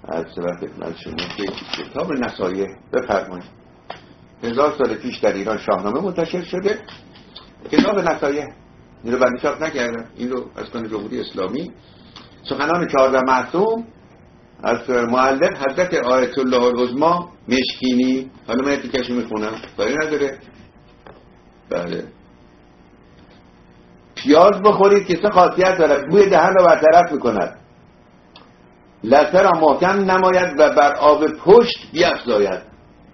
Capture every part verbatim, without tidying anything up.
از سبب خدمت شما که کتاب نصایح بفرمایید هزار سال پیش در ایران شاهنامه منتشر شده. کتاب نصایح این رو بنده چاپ نکردن، این رو از کنه جمهوری اسلامی. سخنان چهارده معصوم از معلم حضرت آیت الله العظمی مشکینی. حالا من تیکشو میخونم، کاری نداره. بله. پیاز بخورید که سه خاصیت دارد: بوی دهن را برطرف میکند، لثه را محکم نماید و بر آب پشت بیفزاید.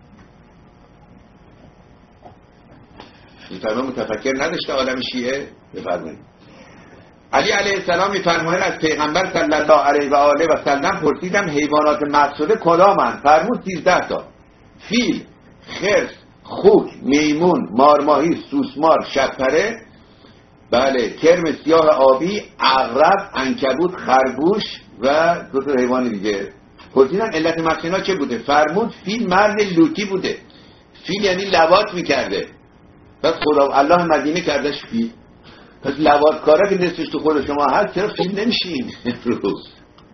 این فرمان متفکر نداشته عالم شیعه؟ بفرمایید. علی علیه السلام میفرماید از پیغمبر صلی الله علیه و آله و سلم پرسیدم حیوانات مقصوده کدامند؟ فرمود سیزده تا: فیل، خرس، خوک، میمون، مارماهی، سوسمار، شبپره، بله، کرم سیاه آبی، عقرب، عنکبوت، خرگوش و دو تا حیوان دیگه. پرسیدم علت مقصینا چه بوده؟ فرمود فیل مرد لوتی بوده. فیل یعنی لواط میکرده، پس خدا الله مدینه کردش فیل. پس لواطکارا که نصفش تو خود شما هست، چرا فیل نمیشین روز؟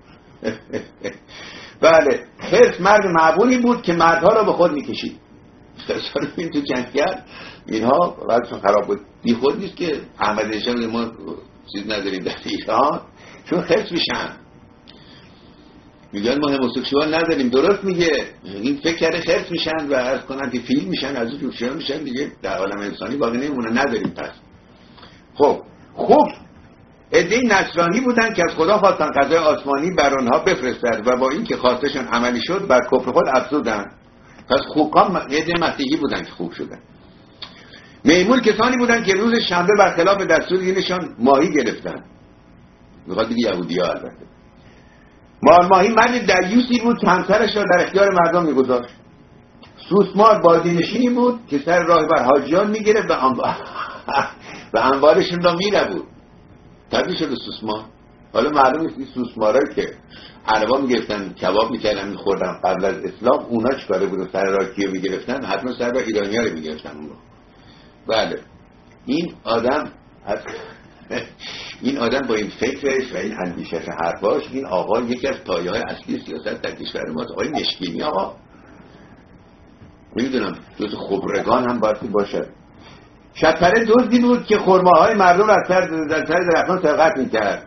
بله. خرس مرد معبونی بود که مردها را به خود میکشید. خرسا رو این تو جنگل اینها وقتشون خراب بود. بی خود نیست که احمد نژاد ما چیز نداریم در ایران، چون خرس میشن. میگن ما هموسکسوال نداریم. درست میگه، این فکر کرده خرس میشن و عرض کنن که فیل میشن، از اون جوشن میشن دیگه. در عالم انسانی باقی نمیمونه، نداریم. پس خب خوب عده‌ای نصرانی بودن که از خدا خواستن غذای آسمانی بر آنها بفرستد و با این که خواستشان عملی شد بر کفر خود افزودند. پس خوکان عده مسیحی بودن که خوب شدن. میمون کسانی بودن که روز شنبه برخلاف دستور دینشان ماهی گرفتن. میخواد دیگه یهودی ها. البته مارماهی مرد دیوسی بود که همسرش را در اختیار مردم میگذاشت. سوسمار بازینشینی بود که سر راه بر حاجیان میگرفت و انبار و انبارشون را میره بود. تبدیل شده سوسمار. حالا معلوم نیست این سوسمارایی که عربا میگرفتن کباب میکردن میخوردن قبل از اسلام، اونا چیکاره بودن سر راه کیو میگرفتن؟ حتما سر راه ایرانی‌ها رو میگرفتن اون رو. بله. این آدم از این آدم با این فکرش و این اندیشش حرفاش، این آقا یکی از پایه‌های اصلی سیاست در کشور ماست. آقای مشکینی آقا میدونم جز خبرگان هم باید باشد. شبپره دزدی بود که خرماهای مردم را از سر درختان سرقت میکرد.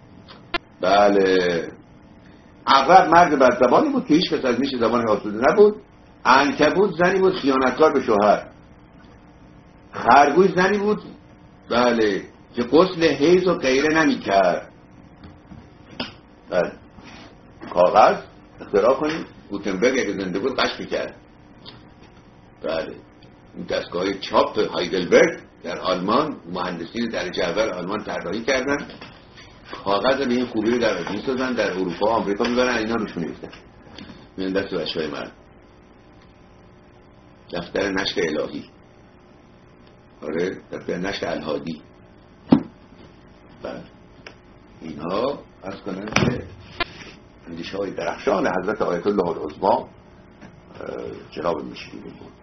بله. عقرب مرد بدزبانی بود که هیچ کس از میش زبان آسوده نبود. عنکبوت زنی بود خیانتکار به شوهر. خرگوش زنی بود بله که غسل حیض و غیره نمی کرد. بله. کاغذ اختراع کنیم. گوتنبرگ اگه زنده بود قش میکرد. بله. این دستگاه چاپ هایدلبرگ در آلمان، مهندسی درجه اول آلمان طراحی کردن. کاغذ به این خوبی رو در میسازن، در اروپا و آمریکا میبرن، اینا روش می‌نویسن. میان دست بچه‌های مرد. دفتر نشر الهی. آره، دفتر نشر الهادی. بله. اینها از کنن که اندیشه‌های درخشان حضرت آیت الله العظمی جناب مشکینی بود.